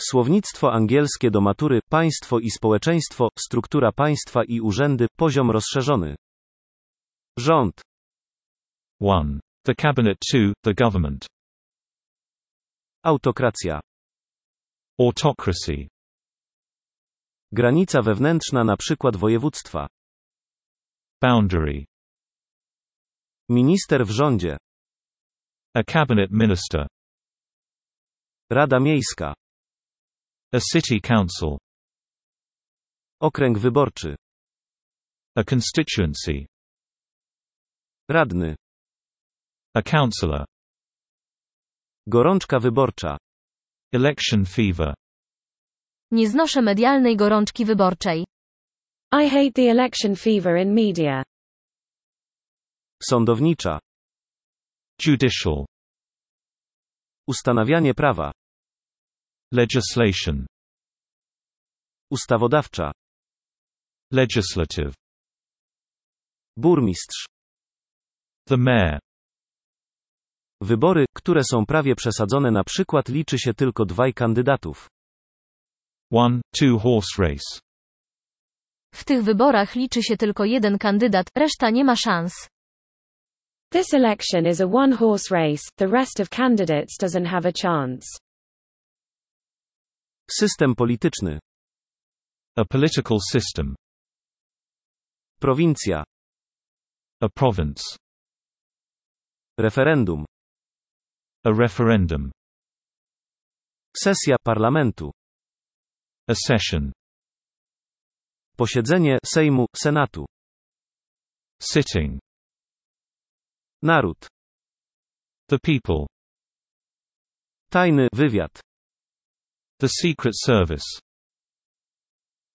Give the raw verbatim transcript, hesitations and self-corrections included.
Słownictwo angielskie do matury, państwo i społeczeństwo, struktura państwa i urzędy, poziom rozszerzony. Rząd. one. The cabinet. two. The government. Autokracja. Autocracy. Granica wewnętrzna, na przykład województwa. Boundary. Minister w rządzie. A cabinet minister. Rada miejska. A city council. Okręg wyborczy. A constituency. Radny. A councillor. Gorączka wyborcza. Election fever. Nie znoszę medialnej gorączki wyborczej. I hate the election fever in media. Sądownicza. Judicial. Ustanawianie prawa. Legislation. Ustawodawcza. Legislative. Burmistrz. The mayor. Wybory, które są prawie przesadzone, na przykład liczy się tylko dwaj kandydatów. one. Two horse race. W tych wyborach liczy się tylko jeden kandydat, reszta nie ma szans. This election is a one-horse race, the rest of candidates doesn't have a chance. System polityczny. A political system. Prowincja. A province. Referendum. A referendum. Sesja parlamentu. A session. Posiedzenie Sejmu, Senatu. Sitting. Naród. The people. Tajny wywiad. The Secret Service.